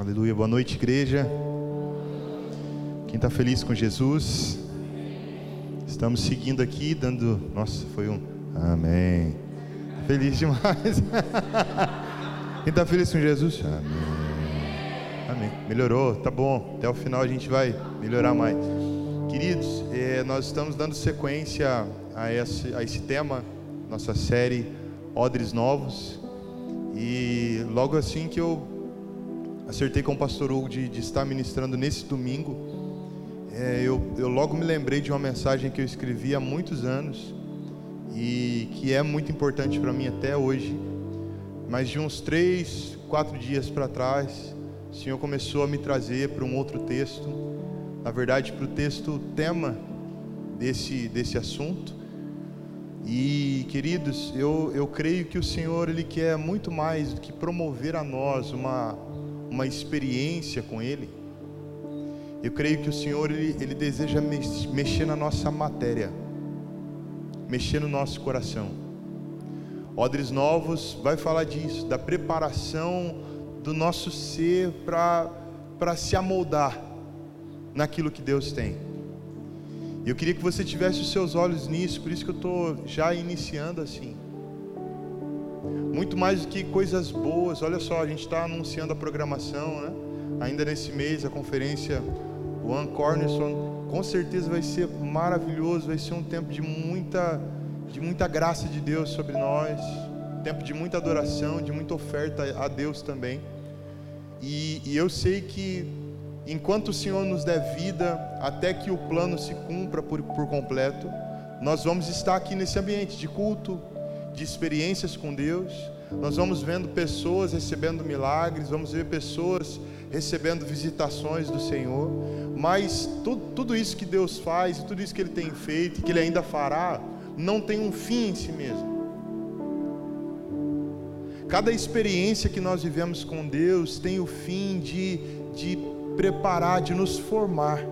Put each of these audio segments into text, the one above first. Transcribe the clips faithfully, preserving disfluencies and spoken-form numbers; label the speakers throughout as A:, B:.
A: Aleluia, boa noite, igreja. Quem está feliz com Jesus? Estamos seguindo aqui, dando... Nossa, foi um... Amém. Feliz demais. Quem está feliz com Jesus? Amém. Amém. Melhorou, tá bom. Até o final a gente vai melhorar mais. Queridos, é, nós estamos dando sequência a esse, a esse tema, nossa série Odres Novos. E logo assim que eu acertei com o pastor Hugo de, de estar ministrando nesse domingo, é, eu, eu logo me lembrei de uma mensagem que eu escrevi há muitos anos e que é muito importante para mim até hoje. Mas de uns três, quatro dias para trás, o Senhor começou a me trazer para um outro texto, na verdade para o texto tema desse, desse assunto. E queridos, eu, eu creio que o Senhor, Ele quer muito mais do que promover a nós uma, uma experiência com Ele. Eu creio que o Senhor, Ele, Ele deseja mex, mexer na nossa matéria, mexer no nosso coração. Odres Novos vai falar disso, da preparação do nosso ser para para se amoldar naquilo que Deus tem. Eu queria que você tivesse os seus olhos nisso, por isso que eu estou já iniciando assim. Muito mais do que coisas boas, olha só, a gente está anunciando a programação, né? Ainda nesse mês, a conferência One Cornerstone, com certeza vai ser maravilhoso, vai ser um tempo de muita, de muita graça de Deus sobre nós, tempo de muita adoração, de muita oferta a Deus também. E, e eu sei que enquanto o Senhor nos der vida, até que o plano se cumpra por, por completo, nós vamos estar aqui nesse ambiente de culto, de experiências com Deus. Nós vamos vendo pessoas recebendo milagres, vamos ver pessoas recebendo visitações do Senhor. Mas tudo, tudo isso que Deus faz, tudo isso que Ele tem feito, que Ele ainda fará, não tem um fim em si mesmo. Cada experiência que nós vivemos com Deus tem o fim de, de preparar, de nos formar.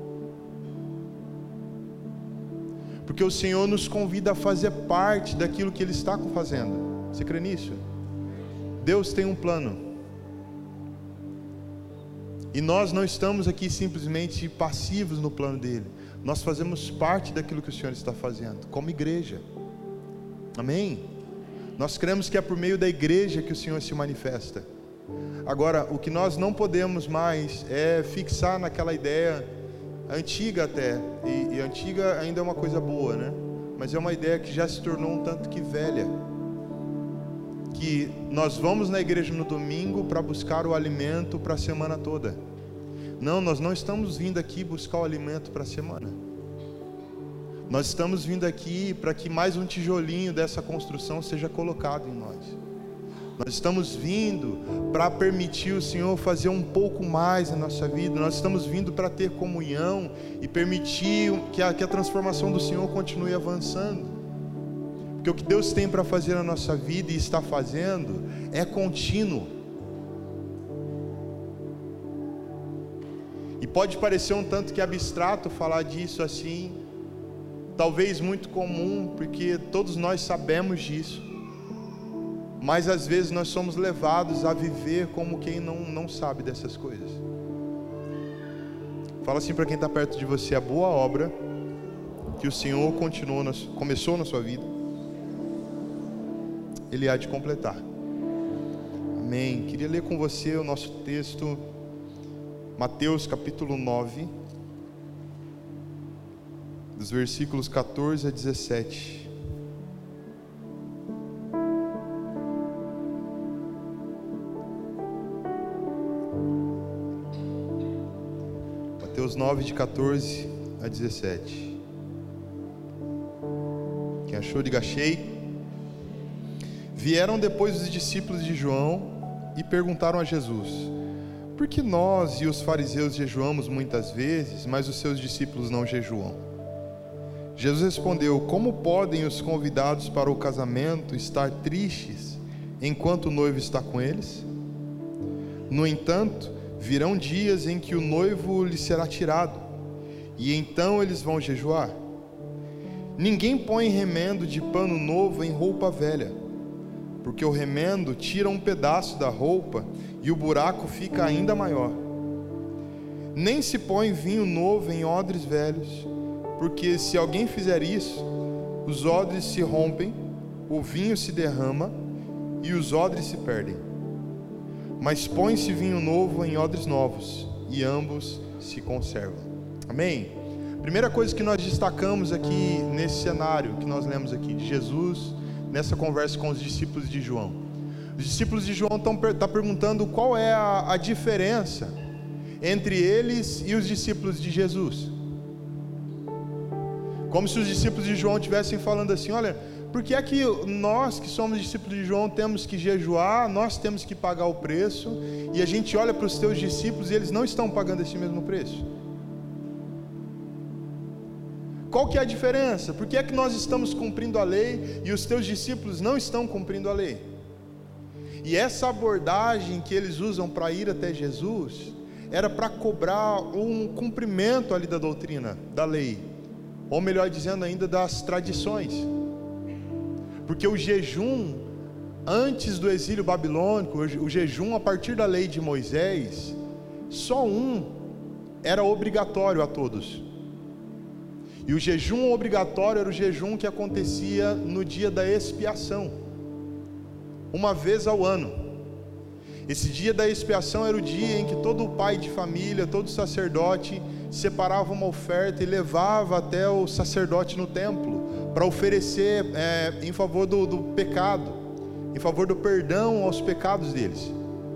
A: Porque o Senhor nos convida a fazer parte daquilo que Ele está fazendo. Você crê nisso? Deus tem um plano. E nós não estamos aqui simplesmente passivos no plano dEle. Nós fazemos parte daquilo que o Senhor está fazendo, como igreja. Amém? Nós cremos que é por meio da igreja que o Senhor se manifesta. Agora, o que nós não podemos mais é fixar naquela ideia antiga até, e, e antiga ainda é uma coisa boa, né? Mas é uma ideia que já se tornou um tanto que velha, que nós vamos na igreja no domingo para buscar o alimento para a semana toda. Não, nós não estamos vindo aqui buscar o alimento para a semana. Nós estamos vindo aqui para que mais um tijolinho dessa construção seja colocado em nós. Nós estamos vindo para permitir o Senhor fazer um pouco mais na nossa vida. Nós estamos vindo para ter comunhão e permitir que a, que a transformação do Senhor continue avançando. Porque o que Deus tem para fazer na nossa vida e está fazendo é contínuo. E pode parecer um tanto que abstrato falar disso assim, talvez muito comum, porque todos nós sabemos disso. Mas às vezes nós somos levados a viver como quem não, não sabe dessas coisas. Fala assim para quem está perto de você: a boa obra que o Senhor continuou na, começou na sua vida, Ele há de completar. Amém. Queria ler com você o nosso texto, Mateus capítulo nove, dos versículos quatorze a dezessete. Mateus nove, de quatorze a dezessete. Quem achou, diga achei. Vieram depois os discípulos de João e perguntaram a Jesus: por que nós e os fariseus jejuamos muitas vezes, mas os seus discípulos não jejuam? Jesus respondeu: como podem os convidados para o casamento estar tristes enquanto o noivo está com eles? No entanto, virão dias em que o noivo lhe será tirado, e então eles vão jejuar. Ninguém põe remendo de pano novo em roupa velha, porque o remendo tira um pedaço da roupa e o buraco fica ainda maior. Nem se põe vinho novo em odres velhos, porque se alguém fizer isso, os odres se rompem, o vinho se derrama e os odres se perdem. Mas põe-se vinho novo em odres novos, e ambos se conservam. Amém? Primeira coisa que nós destacamos aqui nesse cenário que nós lemos aqui, de Jesus nessa conversa com os discípulos de João. Os discípulos de João estão tá perguntando qual é a, a diferença entre eles e os discípulos de Jesus. Como se os discípulos de João estivessem falando assim: olha, por que é que nós que somos discípulos de João temos que jejuar, nós temos que pagar o preço, e a gente olha para os teus discípulos e eles não estão pagando esse mesmo preço? Qual que é a diferença? Por que é que nós estamos cumprindo a lei e os teus discípulos não estão cumprindo a lei? E essa abordagem que eles usam para ir até Jesus era para cobrar um cumprimento ali da doutrina, da lei, ou melhor dizendo ainda, das tradições. Porque o jejum antes do exílio babilônico, o jejum a partir da lei de Moisés, só um era obrigatório a todos. E o jejum obrigatório era o jejum que acontecia no dia da expiação, uma vez ao ano. Esse dia da expiação era o dia em que todo pai de família, todo sacerdote separava uma oferta e levava até o sacerdote no templo para oferecer é, em favor do, do pecado, em favor do perdão aos pecados deles.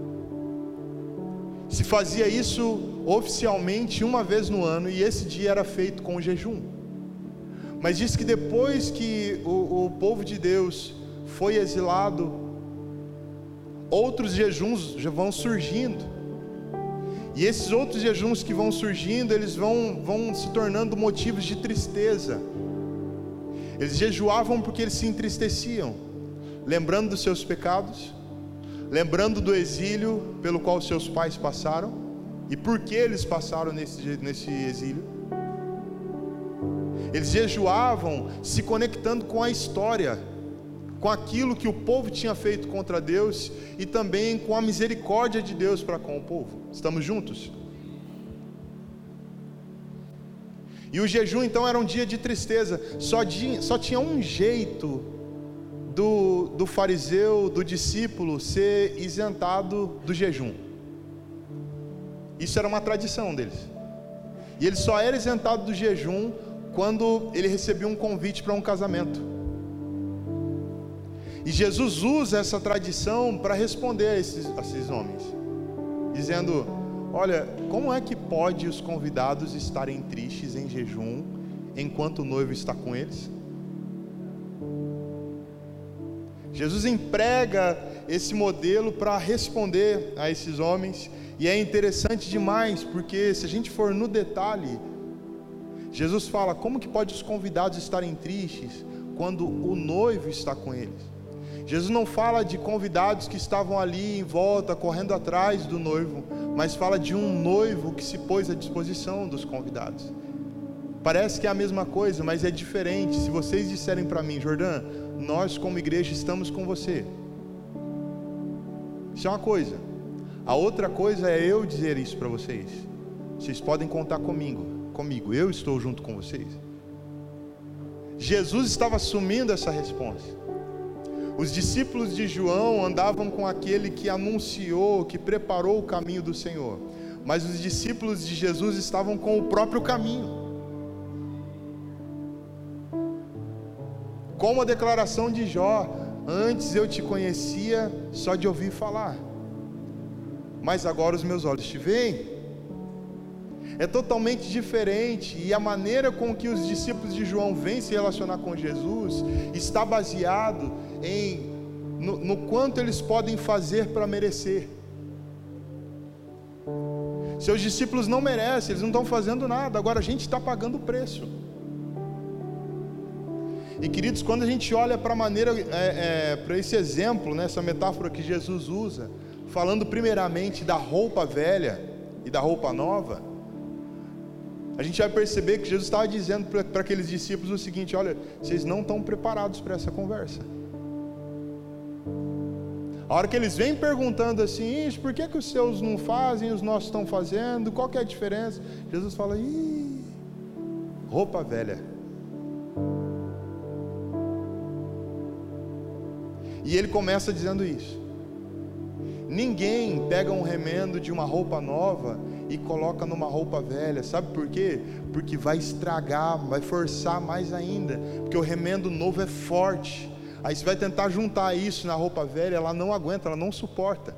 A: Se fazia isso oficialmente uma vez no ano, e esse dia era feito com jejum. Mas diz que depois que o, o povo de Deus foi exilado, outros jejuns já vão surgindo, e esses outros jejuns que vão surgindo, eles vão, vão se tornando motivos de tristeza. Eles jejuavam porque eles se entristeciam, lembrando dos seus pecados, lembrando do exílio pelo qual seus pais passaram, e por que eles passaram nesse, nesse exílio. Eles jejuavam se conectando com a história, com aquilo que o povo tinha feito contra Deus, e também com a misericórdia de Deus para com o povo. Estamos juntos? E o jejum então era um dia de tristeza. Só tinha, só tinha um jeito do, do fariseu, do discípulo ser isentado do jejum. Isso era uma tradição deles. E ele só era isentado do jejum quando ele recebia um convite para um casamento. E Jesus usa essa tradição para responder a esses, a esses homens, dizendo: olha, como é que pode os convidados estarem tristes em jejum enquanto o noivo está com eles? Jesus emprega esse modelo para responder a esses homens, e é interessante demais, porque se a gente for no detalhe, Jesus fala: como que pode os convidados estarem tristes quando o noivo está com eles? Jesus não fala de convidados que estavam ali em volta, correndo atrás do noivo, mas fala de um noivo que se pôs à disposição dos convidados. Parece que é a mesma coisa, mas é diferente. Se vocês disserem para mim: Jordã, nós como igreja estamos com você, isso é uma coisa. A outra coisa é eu dizer isso para vocês: vocês podem contar comigo, comigo, eu estou junto com vocês. Jesus estava assumindo essa resposta. Os discípulos de João andavam com aquele que anunciou, que preparou o caminho do Senhor, mas os discípulos de Jesus estavam com o próprio caminho. Como a declaração de Jó: antes eu te conhecia só de ouvir falar, mas agora os meus olhos te veem. É totalmente diferente, e a maneira com que os discípulos de João vêm se relacionar com Jesus está baseado em no, no quanto eles podem fazer para merecer. Seus discípulos não merecem, eles não estão fazendo nada, agora a gente está pagando o preço. E queridos, quando a gente olha para a maneira, é, é, para esse exemplo, né, essa metáfora que Jesus usa, falando primeiramente da roupa velha e da roupa nova, a gente vai perceber que Jesus estava dizendo para aqueles discípulos o seguinte: olha, vocês não estão preparados para essa conversa. A hora que eles vêm perguntando assim, Ixi, por que, que os seus não fazem e os nossos estão fazendo? Qual que é a diferença? Jesus fala, ih, roupa velha. E ele começa dizendo isso. Ninguém pega um remendo de uma roupa nova e coloca numa roupa velha. Sabe por quê? Porque vai estragar, vai forçar mais ainda. Porque o remendo novo é forte. Aí você vai tentar juntar isso na roupa velha, ela não aguenta, ela não suporta.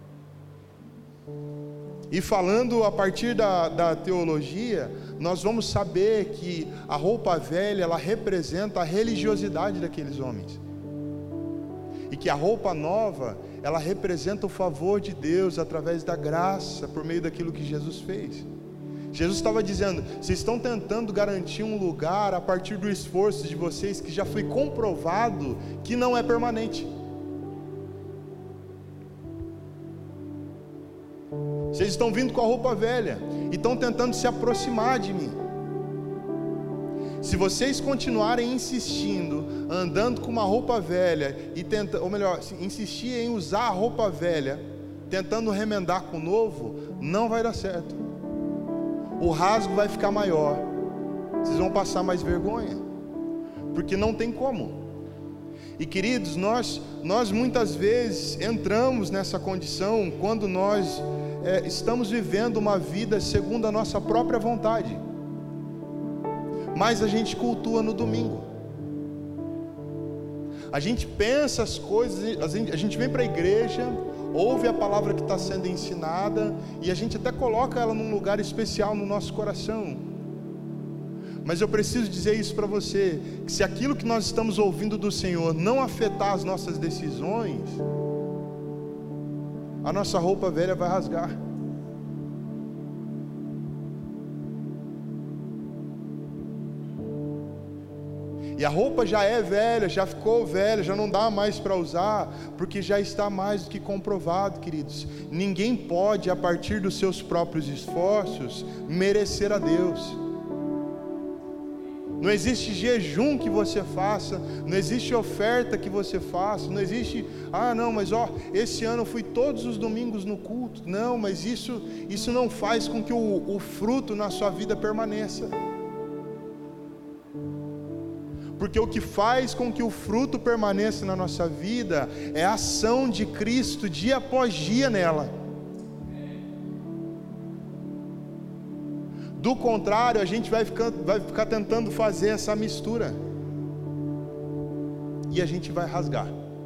A: E falando a partir da, da teologia, nós vamos saber que a roupa velha, ela representa a religiosidade daqueles homens. E que a roupa nova, ela representa o favor de Deus através da graça, por meio daquilo que Jesus fez. Jesus estava dizendo, vocês estão tentando garantir um lugar a partir do esforço de vocês, que já foi comprovado que não é permanente. Vocês estão vindo com a roupa velha e estão tentando se aproximar de mim. Se vocês continuarem insistindo, andando com uma roupa velha, e tenta, ou melhor, insistir em usar a roupa velha, tentando remendar com o novo, não vai dar certo. O rasgo vai ficar maior, vocês vão passar mais vergonha, porque não tem como. E queridos, nós, nós muitas vezes entramos nessa condição quando nós é, estamos vivendo uma vida segundo a nossa própria vontade, mas a gente cultua no domingo. A gente pensa as coisas, a gente, a gente vem para a igreja, ouve a palavra que está sendo ensinada, e a gente até coloca ela num lugar especial no nosso coração. Mas eu preciso dizer isso para você, que se aquilo que nós estamos ouvindo do Senhor não afetar as nossas decisões, a nossa roupa velha vai rasgar. E a roupa já é velha, já ficou velha, já não dá mais para usar, porque já está mais do que comprovado, queridos. Ninguém pode, a partir dos seus próprios esforços, merecer a Deus. Não existe jejum que você faça, não existe oferta que você faça, não existe, ah não, mas ó, esse ano eu fui todos os domingos no culto. Não, mas isso, isso não faz com que o, o fruto na sua vida permaneça. Porque o que faz com que o fruto permaneça na nossa vida é a ação de Cristo dia após dia nela. Do contrário, a gente vai ficar, vai ficar tentando fazer essa mistura, e a gente vai rasgar.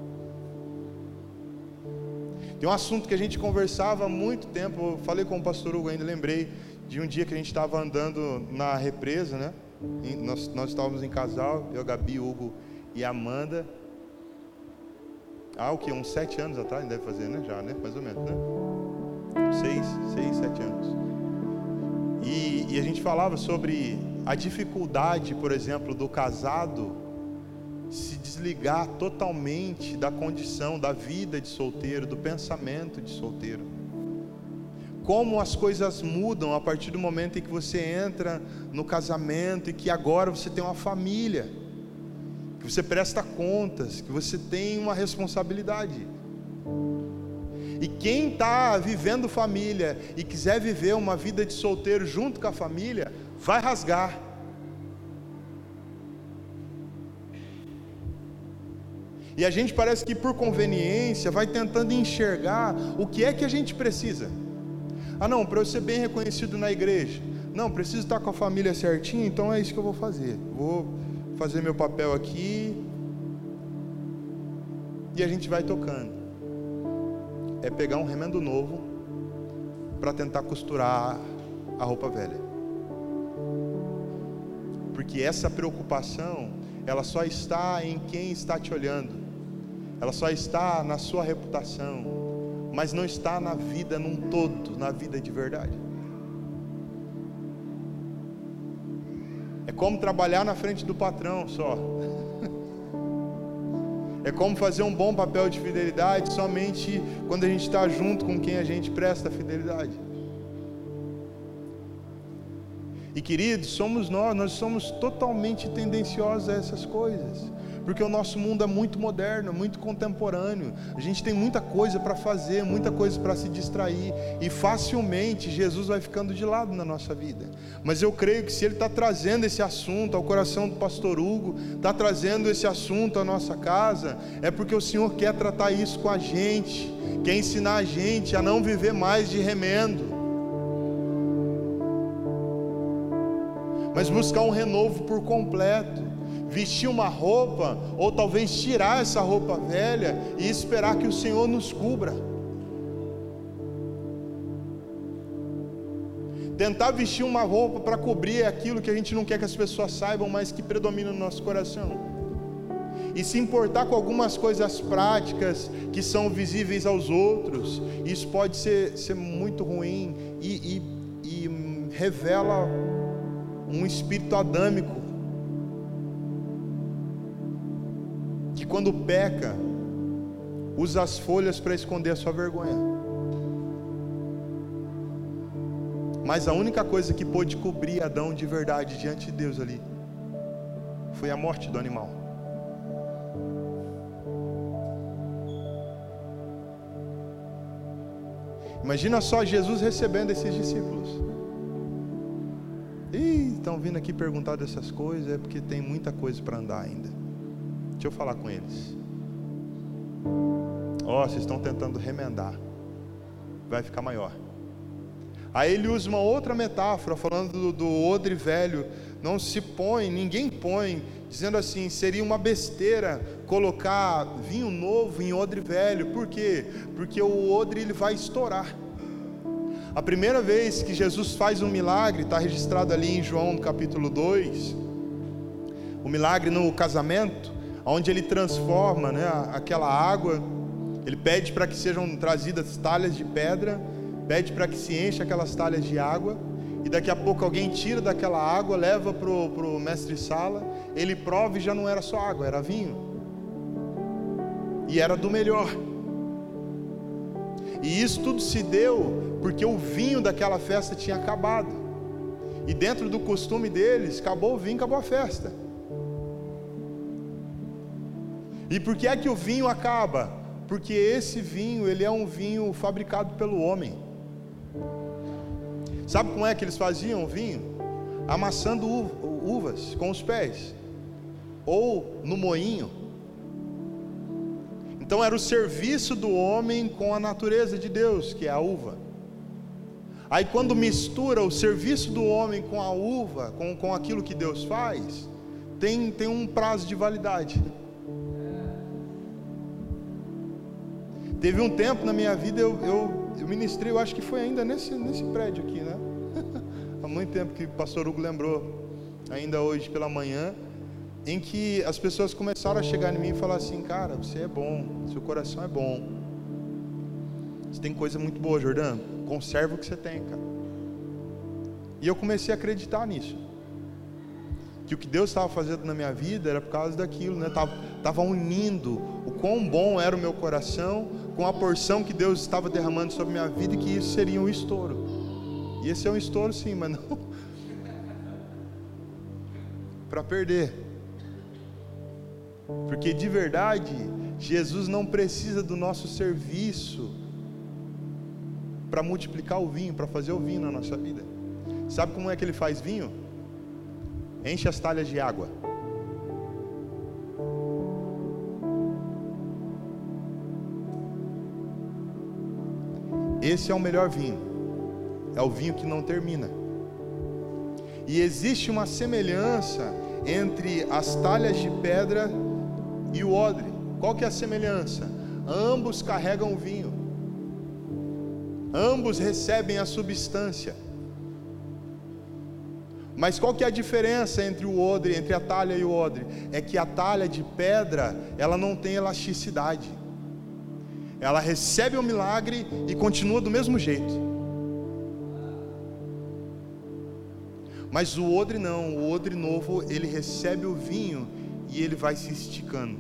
A: Tem um assunto que a gente conversava há muito tempo, eu falei com o pastor Hugo ainda, lembrei de um dia que a gente estava andando na represa, né? Nós, nós estávamos em casal, eu, Gabi, Hugo e Amanda. Ah, o que? Uns sete anos atrás, deve fazer, né? Já, né? Mais ou menos, né? Seis, seis, sete anos. E, e a gente falava sobre a dificuldade, por exemplo, do casado se desligar totalmente da condição, da vida de solteiro, do pensamento de solteiro. Como as coisas mudam a partir do momento em que você entra no casamento e que agora você tem uma família, que você presta contas, que você tem uma responsabilidade. E quem está vivendo família e quiser viver uma vida de solteiro junto com a família, vai rasgar. E a gente parece que por conveniência vai tentando enxergar o que é que a gente precisa. Ah não, para eu ser bem reconhecido na igreja, não, preciso estar com a família certinho, então é isso que eu vou fazer. Vou fazer meu papel aqui, e a gente vai tocando. É pegar um remendo novo para tentar costurar a roupa velha. Porque essa preocupação, ela só está em quem está te olhando, ela só está na sua reputação, mas não está na vida num todo, na vida de verdade. É como trabalhar na frente do patrão só. É como fazer um bom papel de fidelidade somente quando a gente está junto com quem a gente presta fidelidade. E queridos, somos nós, nós somos totalmente tendenciosos a essas coisas, Porque o nosso mundo é muito moderno, é muito contemporâneo. A gente tem muita coisa para fazer, muita coisa para se distrair. E facilmente Jesus vai ficando de lado na nossa vida. Mas eu creio que se Ele está trazendo esse assunto ao coração do pastor Hugo, está trazendo esse assunto à nossa casa, é porque o Senhor quer tratar isso com a gente, quer ensinar a gente a não viver mais de remendo, mas buscar um renovo por completo, vestir uma roupa, ou talvez tirar essa roupa velha e esperar que o Senhor nos cubra. Tentar vestir uma roupa para cobrir aquilo que a gente não quer que as pessoas saibam, mas que predomina no nosso coração. E se importar com algumas coisas práticas que são visíveis aos outros, isso pode ser, ser muito ruim e, e, e revela um espírito adâmico, que quando peca, usa as folhas para esconder a sua vergonha. Mas a única coisa que pôde cobrir Adão de verdade diante de Deus ali, foi a morte do animal. Imagina só Jesus recebendo esses discípulos. Ih, estão vindo aqui perguntar dessas coisas, é porque tem muita coisa para andar ainda. Deixa eu falar com eles. Ó, oh, vocês estão tentando remendar, vai ficar maior. Aí ele usa uma outra metáfora, falando do, do odre velho. Não se põe, ninguém põe, dizendo assim, seria uma besteira colocar vinho novo em odre velho. Por quê? Porque o odre ele vai estourar. A primeira vez que Jesus faz um milagre, está registrado ali em João no capítulo dois, o milagre no casamento, onde ele transforma, né, aquela água, ele pede para que sejam trazidas talhas de pedra, pede para que se encha aquelas talhas de água, e daqui a pouco alguém tira daquela água, leva para o mestre-sala, ele prova e já não era só água, era vinho, e era do melhor. E isso tudo se deu porque o vinho daquela festa tinha acabado, e dentro do costume deles, acabou o vinho, acabou a festa. E por que é que o vinho acaba? Porque esse vinho, ele é um vinho fabricado pelo homem. Sabe como é que eles faziam o vinho? Amassando uvas com os pés, ou no moinho. Então era o serviço do homem com a natureza de Deus, que é a uva. Aí quando mistura o serviço do homem com a uva, com, com aquilo que Deus faz, tem, tem um prazo de validade. Teve um tempo na minha vida, eu, eu, eu ministrei, eu acho que foi ainda nesse, nesse prédio aqui, né? Há muito tempo que o pastor Hugo lembrou, ainda hoje pela manhã, em que as pessoas começaram a chegar em mim e falar assim, cara, você é bom, seu coração é bom, você tem coisa muito boa, Jordão, conserva o que você tem, cara. E eu comecei a acreditar nisso, que o que Deus estava fazendo na minha vida era por causa daquilo, né? Tava, tava unindo o quão bom era o meu coração com a porção que Deus estava derramando sobre a minha vida, e que isso seria um estouro. E esse é um estouro sim, mas não para perder. Porque de verdade, Jesus não precisa do nosso serviço para multiplicar o vinho, para fazer o vinho na nossa vida. Sabe como é que ele faz vinho? Enche as talhas de água. Esse é o melhor vinho, é o vinho que não termina. E existe uma semelhança entre as talhas de pedra e o odre. Qual que é a semelhança? Ambos carregam o vinho, ambos recebem a substância. Mas qual que é a diferença entre o odre, entre a talha e o odre? É que a talha de pedra, ela não tem elasticidade. Ela recebe o milagre e continua do mesmo jeito. Mas o odre não, o odre novo, ele recebe o vinho e ele vai se esticando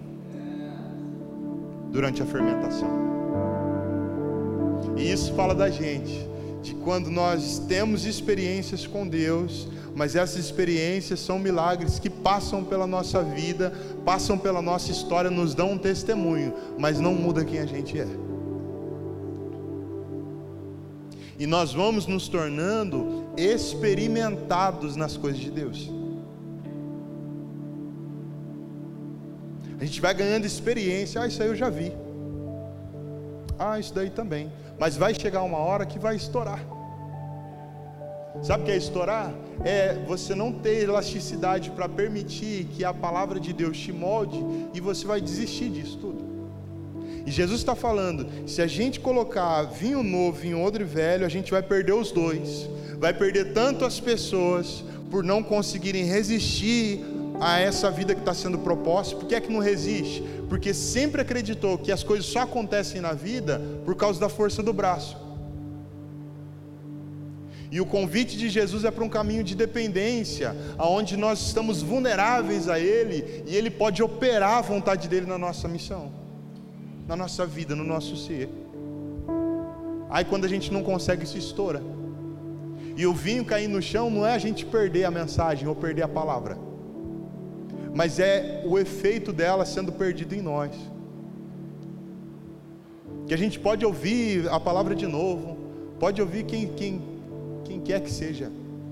A: durante a fermentação. E isso fala da gente, de quando nós temos experiências com Deus, mas essas experiências são milagres que passam pela nossa vida, passam pela nossa história, nos dão um testemunho, mas não muda quem a gente é. E nós vamos nos tornando experimentados nas coisas de Deus. A gente vai ganhando experiência. Ah, isso aí eu já vi. Ah, isso daí também. Mas vai chegar uma hora que vai estourar. Sabe o que é estourar? É você não ter elasticidade para permitir que a palavra de Deus te molde, e você vai desistir disso tudo. E Jesus está falando, se a gente colocar vinho novo em odre velho, a gente vai perder os dois. Vai perder tanto as pessoas por não conseguirem resistir a essa vida que está sendo proposta. Por que é que não resiste? Porque sempre acreditou que as coisas só acontecem na vida por causa da força do braço. E o convite de Jesus é para um caminho de dependência, onde nós estamos vulneráveis a Ele, e Ele pode operar a vontade dEle na nossa missão, na nossa vida, no nosso ser. Aí quando a gente não consegue, isso estoura. E o vinho cair no chão não é a gente perder a mensagem ou perder a palavra, mas é o efeito dela sendo perdido em nós. Que a gente pode ouvir a palavra de novo, pode ouvir quem, quem, quem quer que seja.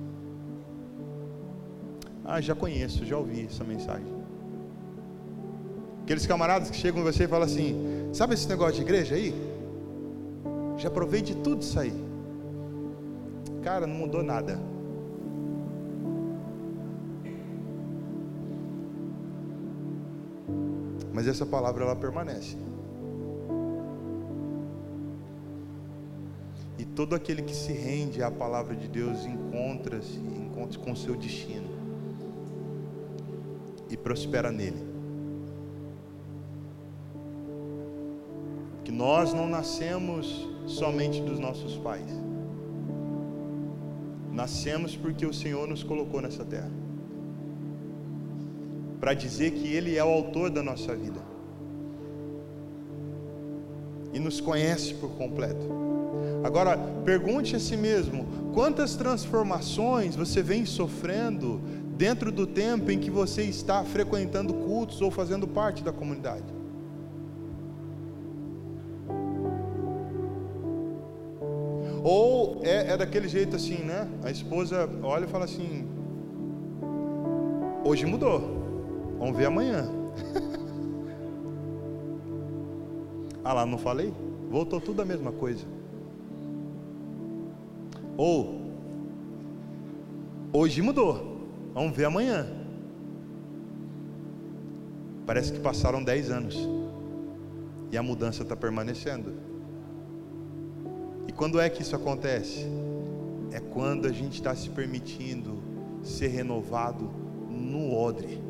A: Ah, já conheço, já ouvi essa mensagem. Aqueles camaradas que chegam em você e falam assim: sabe esse negócio de igreja aí? Já provei de tudo isso aí. Cara, não mudou nada. Mas essa palavra, ela permanece. E todo aquele que se rende à palavra de Deus encontra-se, encontra-se com o seu destino e prospera nele. Que nós não nascemos somente dos nossos pais. Nascemos porque o Senhor nos colocou nessa terra, para dizer que Ele é o autor da nossa vida e nos conhece por completo. Agora, pergunte a si mesmo: quantas transformações você vem sofrendo dentro do tempo em que você está frequentando cultos ou fazendo parte da comunidade? Ou é, é daquele jeito assim, né? A esposa olha e fala assim: hoje mudou, vamos ver amanhã. Ah lá, não falei? Voltou tudo a mesma coisa. Ou hoje mudou, vamos ver amanhã. Parece que passaram dez anos e a mudança está permanecendo. E quando é que isso acontece? É quando a gente está se permitindo ser renovado no odre.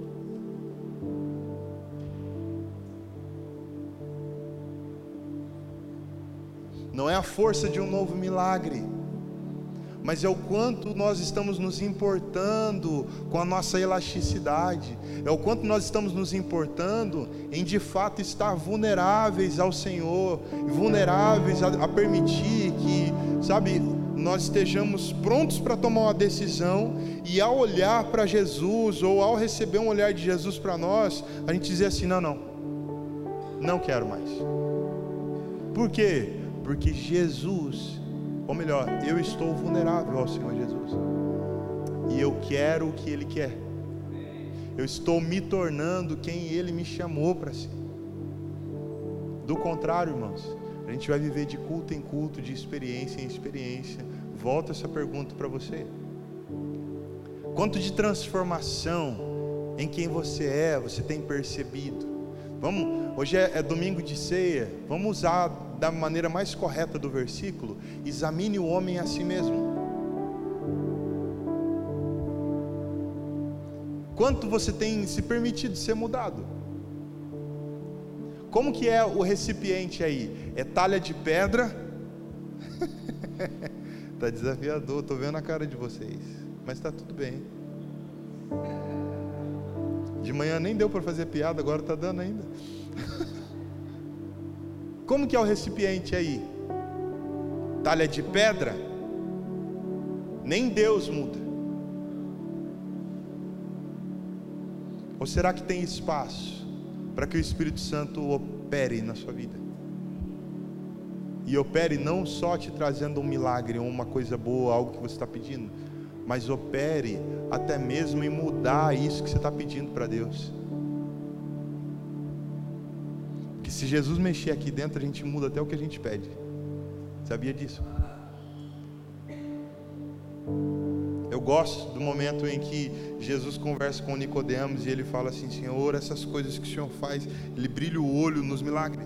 A: Não é a força de um novo milagre, mas é o quanto nós estamos nos importando com a nossa elasticidade, é o quanto nós estamos nos importando em de fato estar vulneráveis ao Senhor, vulneráveis a, a permitir que, sabe, nós estejamos prontos para tomar uma decisão, e ao olhar para Jesus, ou ao receber um olhar de Jesus para nós, a gente dizer assim: não, não, não quero mais. Por quê? Porque Jesus, ou melhor, eu estou vulnerável ao Senhor Jesus, e eu quero o que Ele quer. Eu estou me tornando quem Ele me chamou para ser. Do contrário, irmãos, a gente vai viver de culto em culto, de experiência em experiência. Volto essa pergunta para você: quanto de transformação em quem você é, você tem percebido? Vamos, hoje é, é domingo de ceia, vamos usar da maneira mais correta do versículo: examine o homem a si mesmo. Quanto você tem se permitido ser mudado? Como que é o recipiente aí? É talha de pedra? Está desafiador, estou vendo a cara de vocês, mas está tudo bem. De manhã nem deu para fazer piada, agora está dando ainda. Como que é o recipiente aí? Talha de pedra? Nem Deus muda. Ou será que tem espaço para que o Espírito Santo opere na sua vida? E opere não só te trazendo um milagre, ou uma coisa boa, algo que você está pedindo, mas opere até mesmo em mudar isso que você está pedindo para Deus. Porque se Jesus mexer aqui dentro, a gente muda até o que a gente pede. Sabia disso? Eu gosto do momento em que Jesus conversa com Nicodemos e ele fala assim: Senhor, essas coisas que o Senhor faz, ele brilha o olho nos milagres.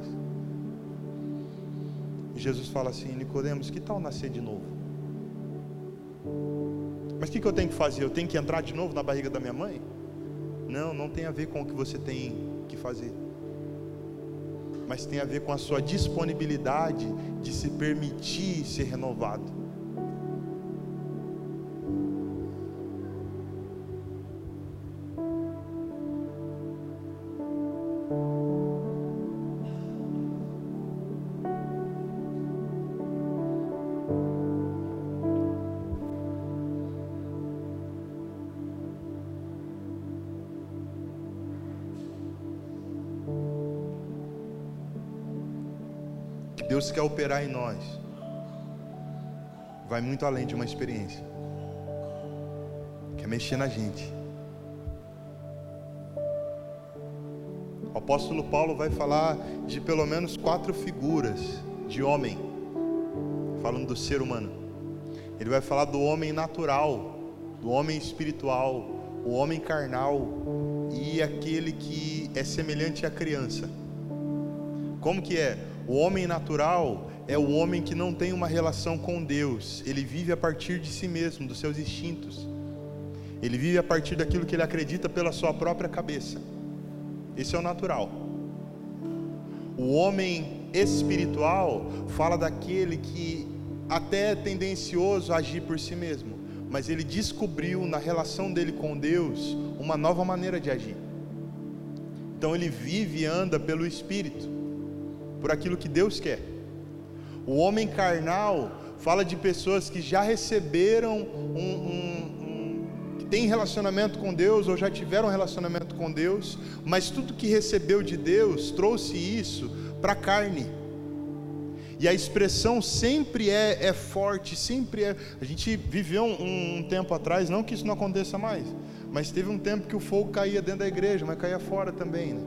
A: E Jesus fala assim: Nicodemos, que tal nascer de novo? Mas o que, que eu tenho que fazer? Eu tenho que entrar de novo na barriga da minha mãe? Não, não tem a ver com o que você tem que fazer, mas tem a ver com a sua disponibilidade de se permitir ser renovado. Deus quer operar em nós, vai muito além de uma experiência, quer mexer na gente. O apóstolo Paulo vai falar de pelo menos quatro figuras de homem, falando do ser humano. Ele vai falar do homem natural, do homem espiritual, o homem carnal e aquele que é semelhante à criança. Como que é? O homem natural é o homem que não tem uma relação com Deus. Ele vive a partir de si mesmo, dos seus instintos. Ele vive a partir daquilo que ele acredita pela sua própria cabeça. Esse é o natural. O homem espiritual fala daquele que até é tendencioso a agir por si mesmo, mas ele descobriu na relação dele com Deus uma nova maneira de agir. Então ele vive e anda pelo Espírito, por aquilo que Deus quer. O homem carnal fala de pessoas que já receberam um, um, um que tem relacionamento com Deus, ou já tiveram relacionamento com Deus, mas tudo que recebeu de Deus trouxe isso para a carne. E a expressão sempre é, é forte, sempre é. A gente viveu um, um tempo atrás, não que isso não aconteça mais, mas teve um tempo que o fogo caía dentro da igreja, mas caía fora também, né?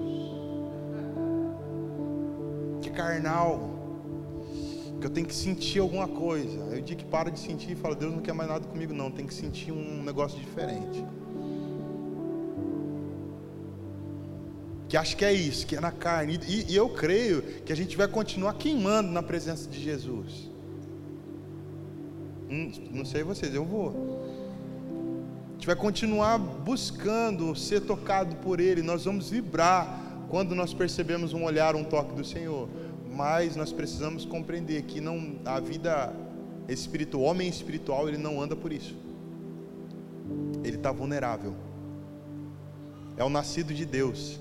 A: Carnal, que eu tenho que sentir alguma coisa. Aí o dia que para de sentir e fala: Deus não quer mais nada comigo não, tem que sentir um negócio diferente, que acho que é isso, que é na carne. E, e eu creio que a gente vai continuar queimando na presença de Jesus. hum, Não sei vocês, eu vou. A gente vai continuar buscando ser tocado por Ele. Nós vamos vibrar quando nós percebemos um olhar, um toque do Senhor. Mas nós precisamos compreender que não, a vida espiritual, o homem espiritual, ele não anda por isso. Ele está vulnerável. É o nascido de Deus.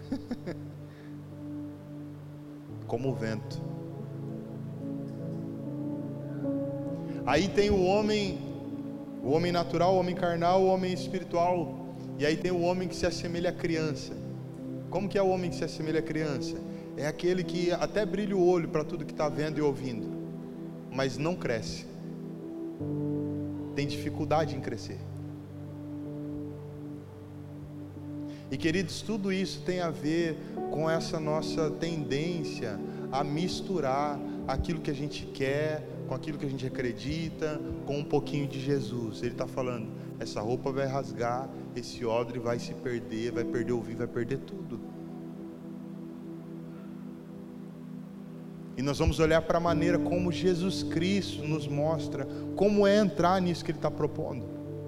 A: Como o vento. Aí tem o homem, o homem natural, o homem carnal, o homem espiritual. E aí tem o homem que se assemelha à criança. Como que é o homem que se assemelha à criança? É aquele que até brilha o olho para tudo que está vendo e ouvindo, mas não cresce. Tem dificuldade em crescer. E queridos, tudo isso tem a ver com essa nossa tendência a misturar aquilo que a gente quer com aquilo que a gente acredita, com um pouquinho de Jesus. Ele está falando: essa roupa vai rasgar, esse odre vai se perder, vai perder o vinho, vai perder tudo. E nós vamos olhar para a maneira como Jesus Cristo nos mostra como é entrar nisso que Ele está propondo.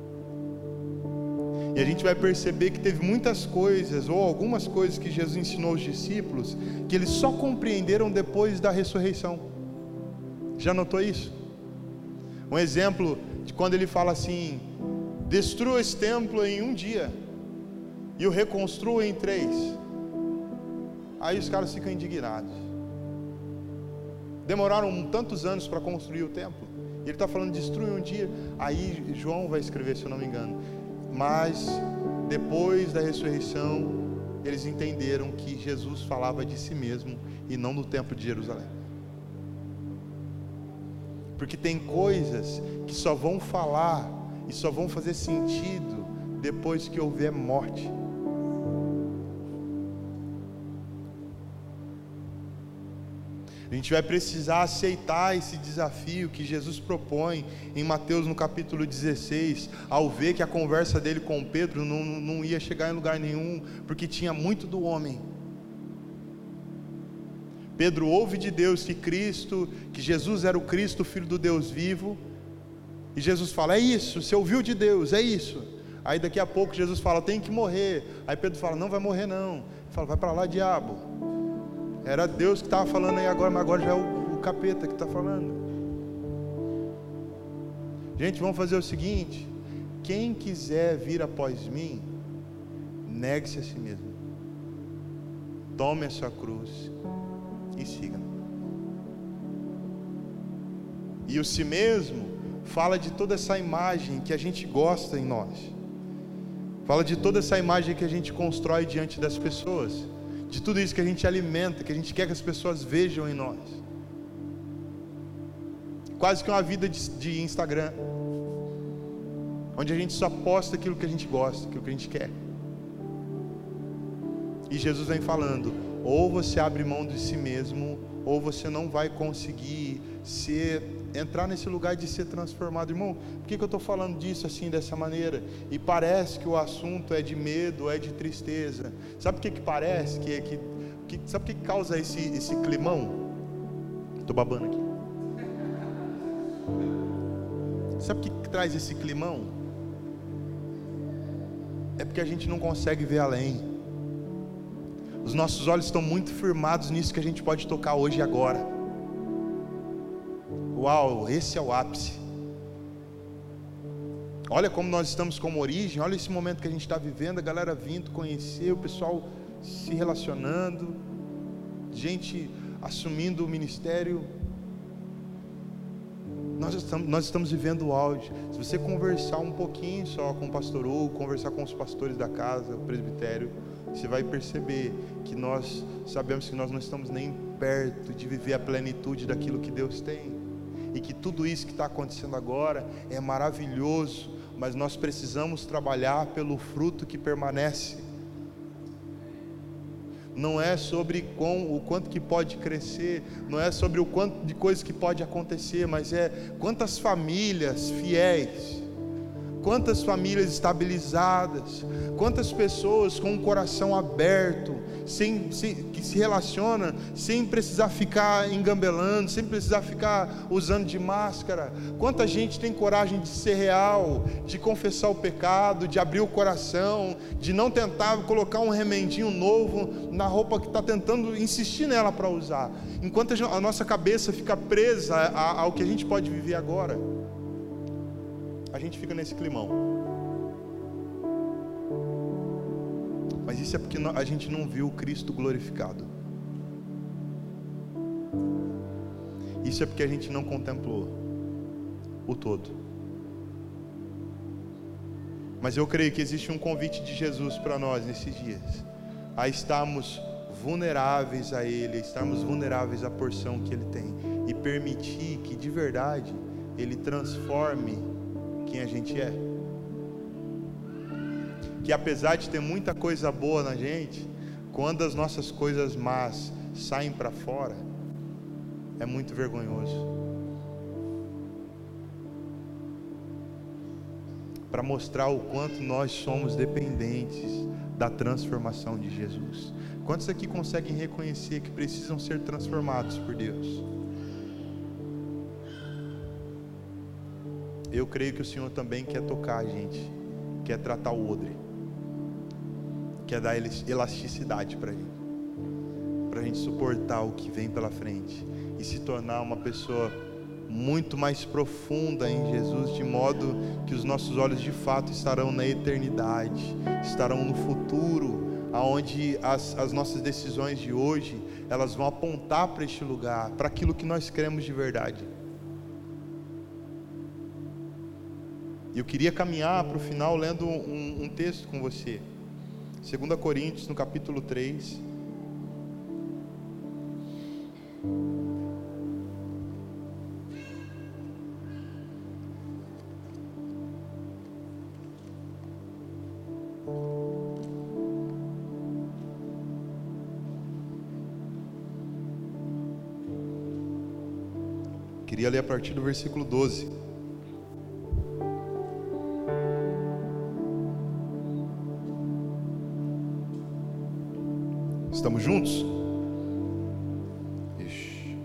A: E a gente vai perceber que teve muitas coisas, ou algumas coisas que Jesus ensinou aos discípulos, que eles só compreenderam depois da ressurreição. Já notou isso? Um exemplo de quando Ele fala assim: destrua esse templo em um dia e o reconstrua em três. Aí os caras ficam indignados. Demoraram tantos anos para construir o templo, Ele está falando, destrui um dia. Aí João vai escrever, se eu não me engano. Mas depois da ressurreição, eles entenderam que Jesus falava de si mesmo e não do templo de Jerusalém. Porque tem coisas que só vão falar e só vão fazer sentido depois que houver morte. A gente vai precisar aceitar esse desafio que Jesus propõe em Mateus no capítulo dezesseis, ao ver que a conversa dele com Pedro não, não ia chegar em lugar nenhum, porque tinha muito do homem. Pedro ouve de Deus que Cristo, que Jesus era o Cristo, o Filho do Deus vivo, e Jesus fala, é isso, você ouviu de Deus, é isso. Aí daqui a pouco Jesus fala, tem que morrer. Aí Pedro fala, não vai morrer não. Ele fala, vai para lá, diabo. Era Deus que estava falando aí agora, mas agora já é o, o capeta que está falando. Gente, vamos fazer o seguinte: quem quiser vir após mim, negue-se a si mesmo, tome a sua cruz e siga. E o si mesmo fala de toda essa imagem que a gente gosta em nós, fala de toda essa imagem que a gente constrói diante das pessoas, de tudo isso que a gente alimenta, que a gente quer que as pessoas vejam em nós. Quase que uma vida de, de Instagram, onde a gente só posta aquilo que a gente gosta, aquilo que a gente quer. E Jesus vem falando, ou você abre mão de si mesmo, ou você não vai conseguir ser, entrar nesse lugar de ser transformado. Irmão, por que, que eu estou falando disso assim, dessa maneira? E parece que o assunto é de medo, é de tristeza. Sabe o que que parece? Que, que, que, sabe o que, que causa esse, esse climão? Estou babando aqui. Sabe o que, que traz esse climão? É porque a gente não consegue ver além. Os nossos olhos estão muito firmados nisso que a gente pode tocar hoje e agora. Uau, esse é o ápice. Olha como nós estamos como origem, olha esse momento que a gente está vivendo, a galera vindo conhecer, o pessoal se relacionando, gente assumindo o ministério. Nós estamos, nós estamos vivendo o auge. Se você conversar um pouquinho só com o pastor Hugo, conversar com os pastores da casa, o presbitério, você vai perceber que nós sabemos que nós não estamos nem perto de viver a plenitude daquilo que Deus tem, e que tudo isso que está acontecendo agora é maravilhoso, mas nós precisamos trabalhar pelo fruto que permanece. Não é sobre com, o quanto que pode crescer, não é sobre o quanto de coisas que pode acontecer, mas é quantas famílias fiéis, quantas famílias estabilizadas, quantas pessoas com o coração aberto, sem, sem, que se relacionam sem precisar ficar engambelando, sem precisar ficar usando de máscara. Quanta gente tem coragem de ser real, de confessar o pecado, de abrir o coração, de não tentar colocar um remendinho novo na roupa que está tentando insistir nela para usar, enquanto a nossa cabeça fica presa ao que a gente pode viver agora. A gente fica nesse climão. Mas isso é porque a gente não viu o Cristo glorificado. Isso é porque a gente não contemplou o todo. Mas eu creio que existe um convite de Jesus para nós nesses dias, a estarmos vulneráveis a Ele, a estarmos vulneráveis à porção que Ele tem, e permitir que de verdade Ele transforme quem a gente é. Que apesar de ter muita coisa boa na gente, quando as nossas coisas más saem para fora, é muito vergonhoso. Para mostrar o quanto nós somos dependentes da transformação de Jesus. Quantos aqui conseguem reconhecer que precisam ser transformados por Deus? Eu creio que o Senhor também quer tocar a gente, quer tratar o odre, quer dar elasticidade para a gente, para a gente suportar o que vem pela frente e se tornar uma pessoa muito mais profunda em Jesus, de modo que os nossos olhos de fato estarão na eternidade, estarão no futuro, aonde as, as nossas decisões de hoje, elas vão apontar para este lugar, para aquilo que nós queremos de verdade. E eu queria caminhar para o final lendo um, um texto com você. Segunda Coríntios, no capítulo três. Queria ler a partir do versículo doze. Estamos juntos? Ixi.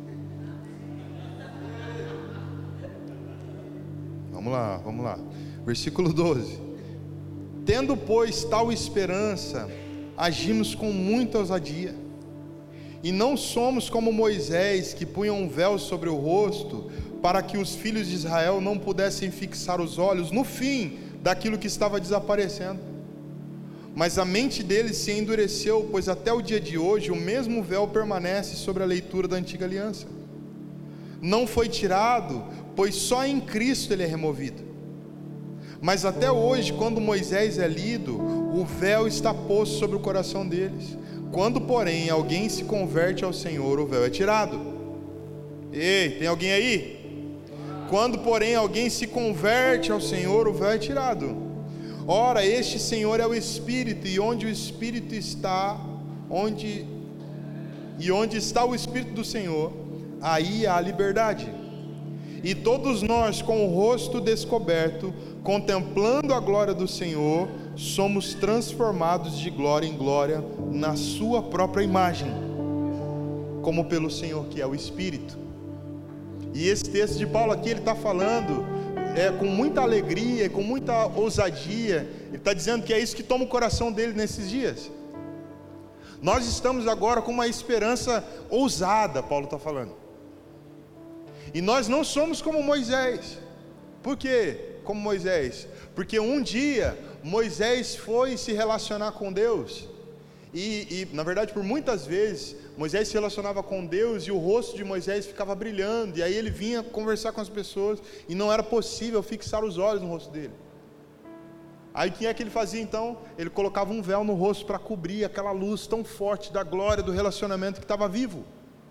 A: Vamos lá, vamos lá. Versículo doze. Tendo, pois, tal esperança, agimos com muita ousadia. E não somos como Moisés, que punha um véu sobre o rosto, para que os filhos de Israel não pudessem fixar os olhos no fim daquilo que estava desaparecendo. Mas a mente deles se endureceu, pois até o dia de hoje o mesmo véu permanece sobre a leitura da antiga aliança. Não foi tirado, pois só em Cristo ele é removido. Mas até hoje, quando Moisés é lido, o véu está posto sobre o coração deles. Quando, porém, alguém se converte ao Senhor, o véu é tirado. Ei, tem alguém aí? Quando, porém, alguém se converte ao Senhor, o véu é tirado. Ora, este Senhor é o Espírito, e onde o Espírito está, onde e onde está o Espírito do Senhor, aí há liberdade. E todos nós, com o rosto descoberto, contemplando a glória do Senhor, somos transformados de glória em glória na sua própria imagem, como pelo Senhor que é o Espírito. E esse texto de Paulo aqui, ele está falando é, com muita alegria, com muita ousadia. Ele está dizendo que é isso que toma o coração dele nesses dias. Nós estamos agora com uma esperança ousada, Paulo está falando. E nós não somos como Moisés. Por quê? Como Moisés? Porque um dia Moisés foi se relacionar com Deus, e, e na verdade por muitas vezes Moisés se relacionava com Deus e o rosto de Moisés ficava brilhando, e aí ele vinha conversar com as pessoas e não era possível fixar os olhos no rosto dele. Aí o que é que ele fazia então? Ele colocava um véu no rosto para cobrir aquela luz tão forte da glória do relacionamento que estava vivo.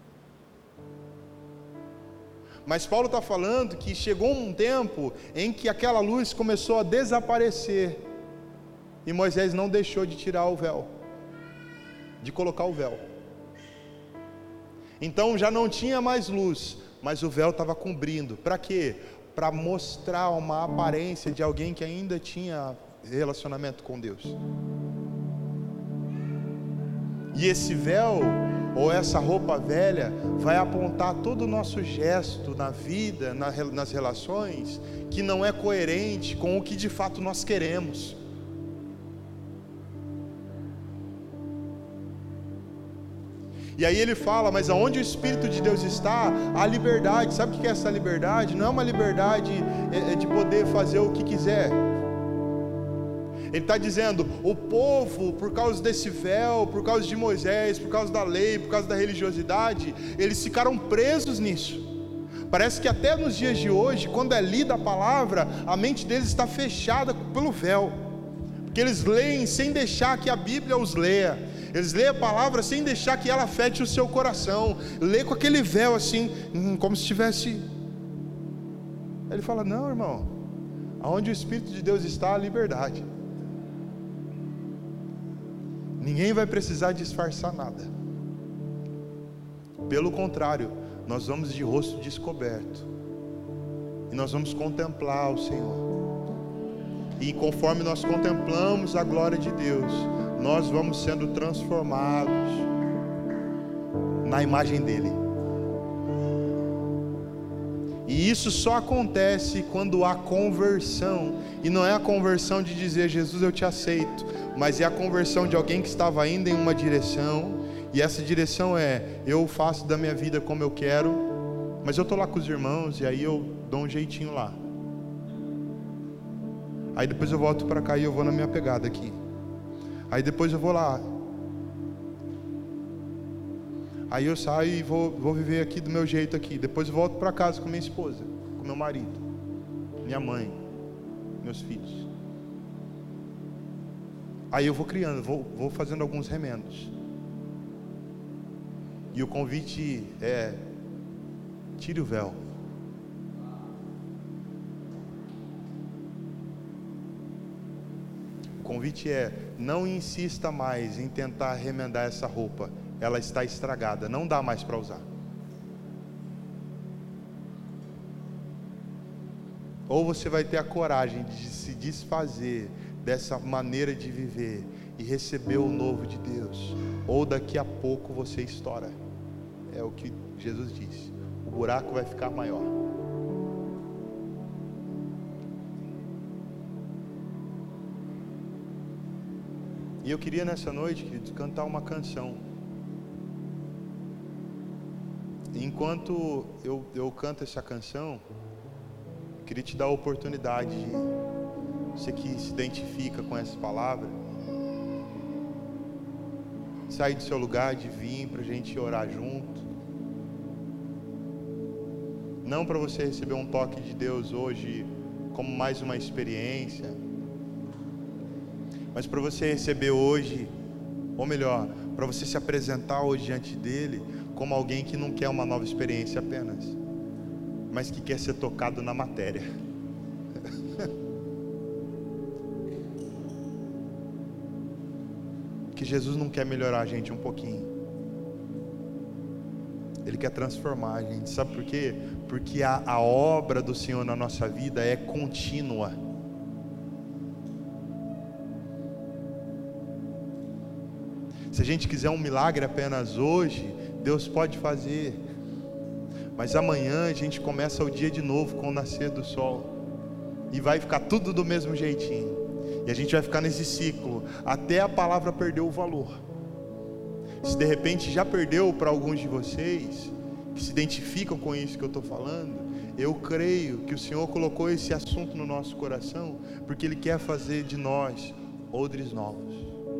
A: Mas Paulo está falando que chegou um tempo em que aquela luz começou a desaparecer, e Moisés não deixou de tirar o véu, de colocar o véu. Então já não tinha mais luz, mas o véu estava cobrindo. Para quê? Para mostrar uma aparência de alguém que ainda tinha relacionamento com Deus. E esse véu, ou essa roupa velha, vai apontar todo o nosso gesto na vida, nas relações, que não é coerente com o que de fato nós queremos. E aí ele fala, mas aonde o Espírito de Deus está, há liberdade. Sabe o que é essa liberdade? Não é uma liberdade de poder fazer o que quiser. Ele está dizendo, o povo, por causa desse véu, por causa de Moisés, por causa da lei, por causa da religiosidade, eles ficaram presos nisso. Parece que até nos dias de hoje, quando é lida a palavra, a mente deles está fechada pelo véu, porque eles leem sem deixar que a Bíblia os leia. Eles leem a palavra sem deixar que ela afete o seu coração. Lê com aquele véu assim, como se tivesse... Aí ele fala, não, irmão, aonde o Espírito de Deus está, há liberdade. Ninguém vai precisar disfarçar nada. Pelo contrário, nós vamos de rosto descoberto, e nós vamos contemplar o Senhor. E conforme nós contemplamos a glória de Deus, nós vamos sendo transformados na imagem dele. E isso só acontece quando há conversão. E não é a conversão de dizer, Jesus, eu te aceito, mas é a conversão de alguém que estava indo em uma direção, e essa direção é, eu faço da minha vida como eu quero, mas eu estou lá com os irmãos, e aí eu dou um jeitinho lá. Aí depois eu volto para cá e eu vou na minha pegada aqui. Aí depois eu vou lá. Aí eu saio e vou, vou viver aqui do meu jeito aqui. Depois eu volto para casa com minha esposa, com meu marido, minha mãe. meus filhos. Aí eu vou criando, vou, vou fazendo alguns remendos. E o convite é: tire o véu. O convite é: não insista mais em tentar remendar essa roupa. Ela está estragada, não dá mais para usar. Ou você vai ter a coragem de se desfazer dessa maneira de viver e receber o novo de Deus, ou daqui a pouco você estoura. É o que Jesus disse: o buraco vai ficar maior. E eu queria nessa noite, queridos, cantar uma canção. Enquanto eu, eu canto essa canção, eu queria te dar a oportunidade de, você que se identifica com essa palavra, sair do seu lugar, de vir para a gente orar junto. Não para você receber um toque de Deus hoje como mais uma experiência, mas para você receber hoje, ou melhor, para você se apresentar hoje diante dele como alguém que não quer uma nova experiência apenas, mas que quer ser tocado na matéria. Que Jesus não quer melhorar a gente um pouquinho, Ele quer transformar a gente. Sabe por quê? Porque a, a obra do Senhor na nossa vida é contínua. Se a gente quiser um milagre apenas hoje, Deus pode fazer, mas amanhã a gente começa o dia de novo com o nascer do sol, e vai ficar tudo do mesmo jeitinho, e a gente vai ficar nesse ciclo até a palavra perder o valor. Se de repente já perdeu para alguns de vocês que se identificam com isso que eu estou falando, eu creio que o Senhor colocou esse assunto no nosso coração porque Ele quer fazer de nós odres novos.